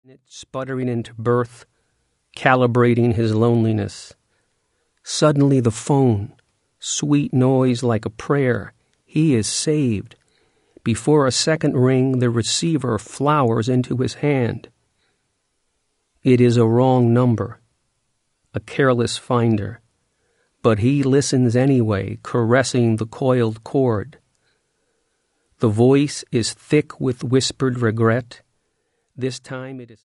Sputtering into birth, calibrating his loneliness. Suddenly the phone, sweet noise like a prayer. He is saved. Before a second ring, the receiver flowers into his hand. It is a wrong number, a careless finder, but he listens anyway, caressing the coiled cord. The voice is thick with whispered regret. This time it is